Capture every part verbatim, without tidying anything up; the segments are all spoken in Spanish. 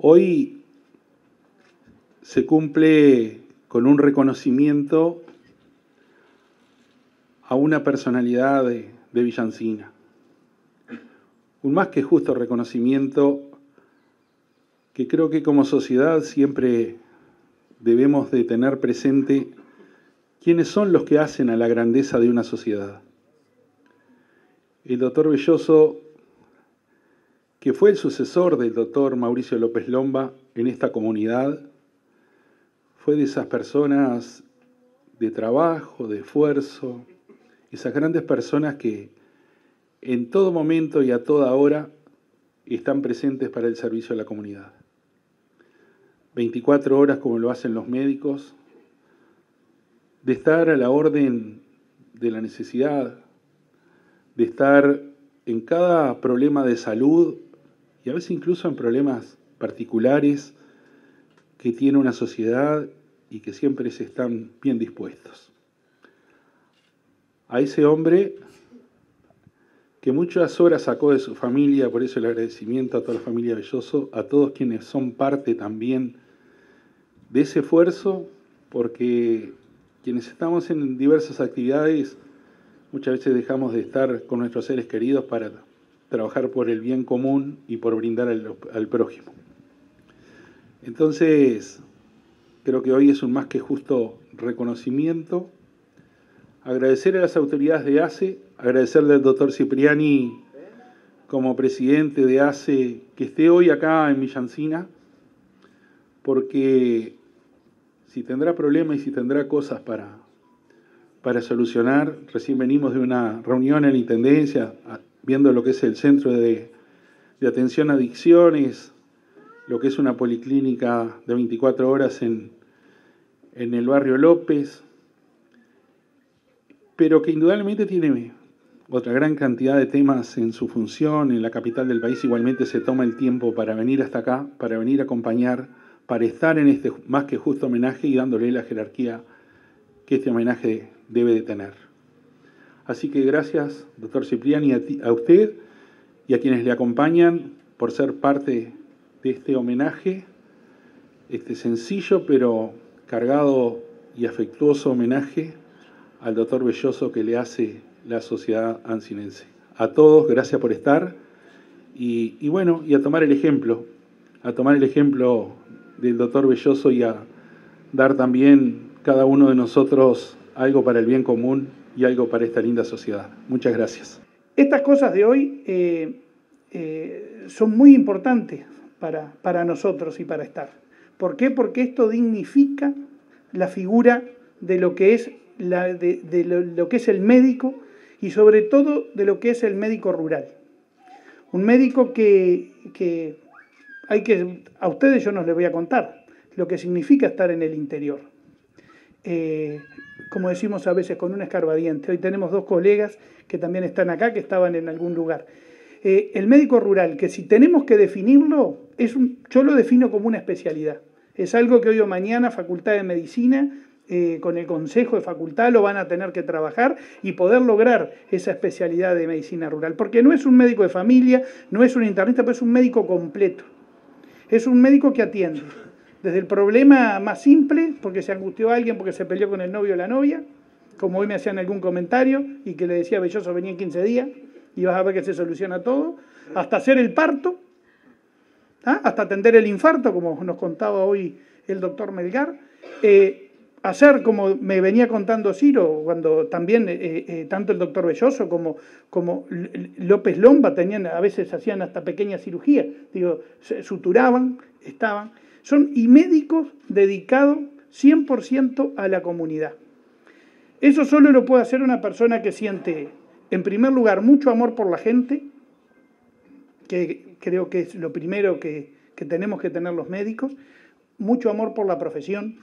Hoy se cumple con un reconocimiento a una personalidad de, de Villancina. Un más que justo reconocimiento que creo que como sociedad siempre debemos de tener presente quiénes son los que hacen a la grandeza de una sociedad. El doctor Belloso, que fue el sucesor del doctor Mauricio López Lomba en esta comunidad, fue de esas personas de trabajo, de esfuerzo, esas grandes personas que en todo momento y a toda hora están presentes para el servicio a la comunidad. veinticuatro horas como lo hacen los médicos, de estar a la orden de la necesidad, de estar en cada problema de salud y a veces incluso en problemas particulares que tiene una sociedad y que siempre se están bien dispuestos. A ese hombre que muchas horas sacó de su familia, por eso el agradecimiento a toda la familia Belloso, a todos quienes son parte también de ese esfuerzo, porque quienes estamos en diversas actividades muchas veces dejamos de estar con nuestros seres queridos para trabajar por el bien común y por brindar al, al prójimo. Entonces, creo que hoy es un más que justo reconocimiento. Agradecer a las autoridades de A C E, agradecerle al doctor Cipriani como presidente de A C E que esté hoy acá en Villancina, porque si tendrá problemas y si tendrá cosas para, para solucionar, recién venimos de una reunión en la Intendencia, viendo lo que es el Centro de, de Atención a Adicciones, lo que es una policlínica de veinticuatro horas en, en el barrio López, pero que indudablemente tiene otra gran cantidad de temas en su función. En la capital del país igualmente se toma el tiempo para venir hasta acá, para venir a acompañar, para estar en este más que justo homenaje y dándole la jerarquía que este homenaje debe de tener. Así que gracias, doctor Cipriani, a, ti, a usted y a quienes le acompañan por ser parte de este homenaje, este sencillo pero cargado y afectuoso homenaje al doctor Belloso que le hace la sociedad ancinense. A todos, gracias por estar y, y bueno, y a tomar el ejemplo, a tomar el ejemplo del doctor Belloso y a dar también cada uno de nosotros algo para el bien común y algo para esta linda sociedad. Muchas gracias. Estas cosas de hoy eh, eh, son muy importantes para, para nosotros y para estar. ¿Por qué? Porque esto dignifica la figura de lo que es, la, de, de lo, lo que es el médico y sobre todo de lo que es el médico rural. Un médico que, que hay que, a ustedes yo no les voy a contar lo que significa estar en el interior. Eh, como decimos a veces, con un escarbadiente. Hoy tenemos dos colegas que también están acá, que estaban en algún lugar. Eh, el médico rural, que si tenemos que definirlo, es un, yo lo defino como una especialidad. Es algo que hoy o mañana Facultad de Medicina, eh, con el Consejo de Facultad, lo van a tener que trabajar y poder lograr esa especialidad de medicina rural. Porque no es un médico de familia, no es un internista, pero es un médico completo. Es un médico que atiende. Desde el problema más simple, porque se angustió alguien porque se peleó con el novio o la novia, como hoy me hacían algún comentario y que le decía Belloso venía en quince días y vas a ver que se soluciona todo, hasta hacer el parto, ¿ah? Hasta atender el infarto, como nos contaba hoy el doctor Melgar, eh, hacer como me venía contando Ciro, cuando también eh, eh, tanto el doctor Belloso como, como López Lomba tenían, a veces hacían hasta pequeñas cirugías, digo, se suturaban, estaban... Son y médicos dedicados cien por ciento a la comunidad. Eso solo lo puede hacer una persona que siente, en primer lugar, mucho amor por la gente, que creo que es lo primero que, que tenemos que tener los médicos, mucho amor por la profesión,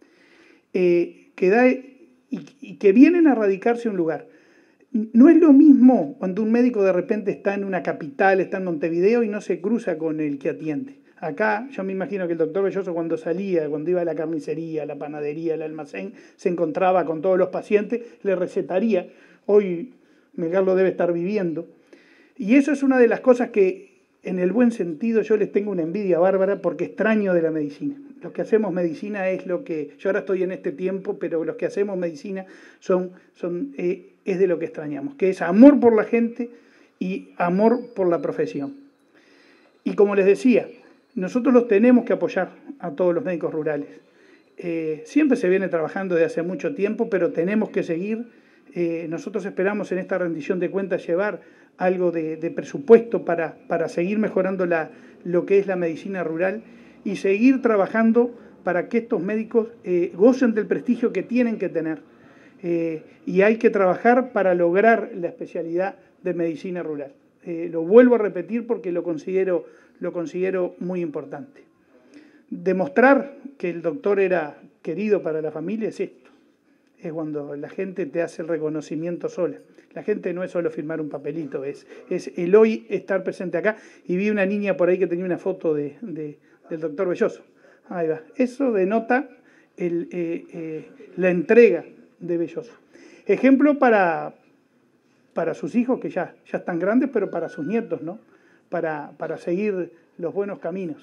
eh, que da, y, y que vienen a radicarse a un lugar. No es lo mismo cuando un médico de repente está en una capital, está en Montevideo y no se cruza con el que atiende. Acá yo me imagino que el doctor Belloso cuando salía, cuando iba a la carnicería, a la panadería, al almacén, se encontraba con todos los pacientes, le recetaría. Hoy Melgar lo debe estar viviendo. Y eso es una de las cosas que en el buen sentido, yo les tengo una envidia bárbara porque extraño de la medicina. Los que hacemos medicina es lo que, yo ahora estoy en este tiempo, pero los que hacemos medicina son, son, eh, es de lo que extrañamos, que es amor por la gente y amor por la profesión. Y como les decía, nosotros los tenemos que apoyar a todos los médicos rurales. Eh, siempre se viene trabajando desde hace mucho tiempo, pero tenemos que seguir. Eh, nosotros esperamos en esta rendición de cuentas llevar algo de, de presupuesto para, para seguir mejorando la, lo que es la medicina rural y seguir trabajando para que estos médicos eh, gocen del prestigio que tienen que tener. Eh, y hay que trabajar para lograr la especialidad de medicina rural. Eh, lo vuelvo a repetir porque lo considero, lo considero muy importante. Demostrar que el doctor era querido para la familia es esto. Es cuando la gente te hace el reconocimiento sola. La gente no es solo firmar un papelito, es, es el hoy estar presente acá. Y vi una niña por ahí que tenía una foto de, de, del doctor Belloso. Ahí va. Eso denota el, eh, eh, la entrega de Belloso. Ejemplo para, para sus hijos, que ya, ya están grandes, pero para sus nietos, ¿no? Para, para seguir los buenos caminos.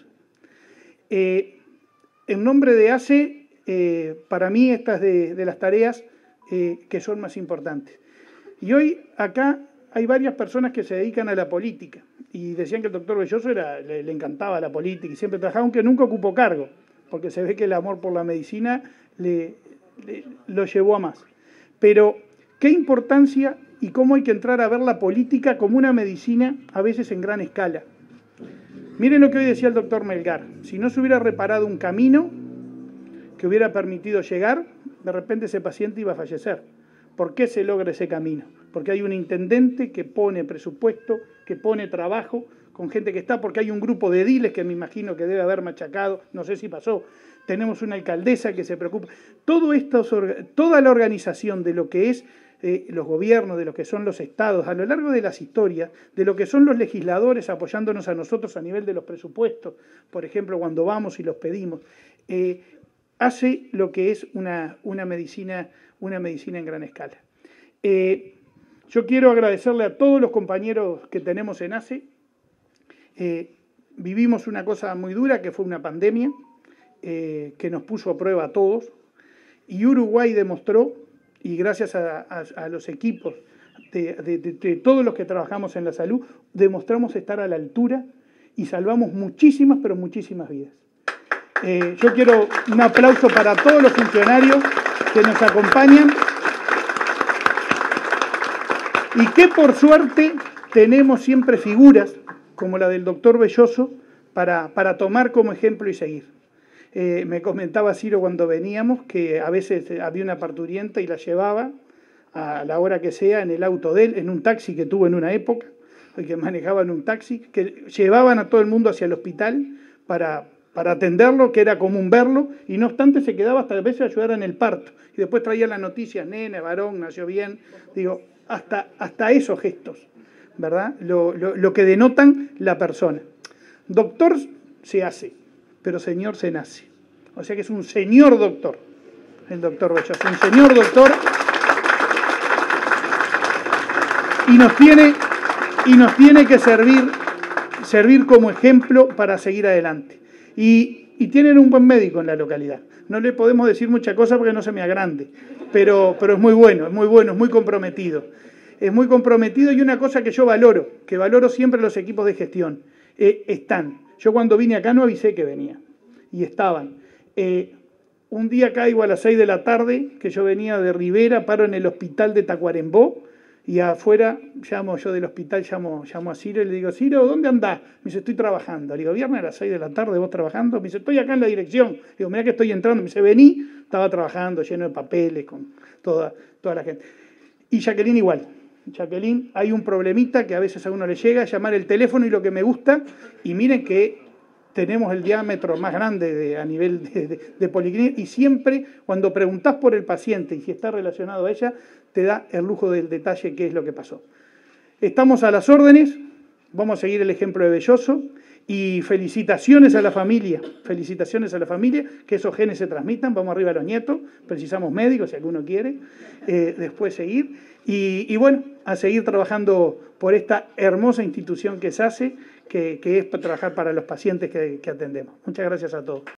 Eh, en nombre de A C E, eh, para mí estas de, de las tareas eh, que son más importantes. Y hoy acá hay varias personas que se dedican a la política y decían que el doctor Belloso era, le, le encantaba la política y siempre trabajaba, aunque nunca ocupó cargo, porque se ve que el amor por la medicina le, le, lo llevó a más. Pero qué importancia y cómo hay que entrar a ver la política como una medicina a veces en gran escala. Miren lo que hoy decía el doctor Melgar. Si no se hubiera reparado un camino que hubiera permitido llegar, de repente ese paciente iba a fallecer. ¿Por qué se logra ese camino? Porque hay un intendente que pone presupuesto, que pone trabajo con gente que está, porque hay un grupo de ediles que me imagino que debe haber machacado, no sé si pasó. Tenemos una alcaldesa que se preocupa. Todo esto, toda la organización de lo que es eh, los gobiernos, de lo que son los estados, a lo largo de las historias, de lo que son los legisladores apoyándonos a nosotros a nivel de los presupuestos, por ejemplo, cuando vamos y los pedimos, eh, hace lo que es una, una, medicina, una medicina en gran escala. Eh, yo quiero agradecerle a todos los compañeros que tenemos en A C E. Eh, vivimos una cosa muy dura que fue una pandemia eh, que nos puso a prueba a todos y Uruguay demostró, y gracias a, a, a los equipos de, de, de, de todos los que trabajamos en la salud, demostramos estar a la altura y salvamos muchísimas, pero muchísimas vidas. Eh, yo quiero un aplauso para todos los funcionarios que nos acompañan y que por suerte tenemos siempre figuras como la del doctor Belloso para, para tomar como ejemplo y seguir. Eh, me comentaba Ciro cuando veníamos que a veces había una parturienta y la llevaba a la hora que sea en el auto de él, en un taxi que tuvo en una época, que manejaban un taxi, que llevaban a todo el mundo hacia el hospital para... para atenderlo, que era común verlo, y no obstante se quedaba hasta a veces a ayudar en el parto. Y después traía las noticias, nene, varón, nació bien. Digo, hasta, hasta esos gestos, ¿verdad? Lo, lo, lo que denotan la persona. Doctor se hace, pero señor se nace. O sea que es un señor doctor, el doctor Belloso, un señor doctor. Y nos tiene, y nos tiene que servir, servir como ejemplo para seguir adelante. Y, y tienen un buen médico en la localidad. No le podemos decir mucha cosa porque no se me agrande, pero, pero es muy bueno, es muy bueno, es muy comprometido. Es muy comprometido y una cosa que yo valoro, que valoro siempre los equipos de gestión, eh, están. Yo cuando vine acá no avisé que venía, y estaban. Eh, un día caigo a las seis de la tarde, que yo venía de Rivera, paro en el hospital de Tacuarembó, y afuera, llamo yo del hospital, llamo, llamo a Ciro y le digo, Ciro, ¿dónde andás? Me dice, estoy trabajando. Le digo, viernes a las seis de la tarde, ¿vos trabajando? Me dice, estoy acá en la dirección. Le digo, mirá que estoy entrando. Me dice, vení. Estaba trabajando, lleno de papeles, con toda, toda la gente. Y Jacqueline igual. Jacqueline, hay un problemita que a veces a uno le llega, llamar el teléfono y lo que me gusta, y miren que tenemos el diámetro más grande de, a nivel de, de, de policlínica, y siempre cuando preguntás por el paciente y si está relacionado a ella, te da el lujo del detalle qué es lo que pasó. Estamos a las órdenes, vamos a seguir el ejemplo de Belloso, y felicitaciones a la familia, felicitaciones a la familia, que esos genes se transmitan, vamos arriba a los nietos, precisamos médicos si alguno quiere, eh, después seguir, y, y bueno, a seguir trabajando por esta hermosa institución que se hace, que, que es trabajar para los pacientes que, que atendemos. Muchas gracias a todos.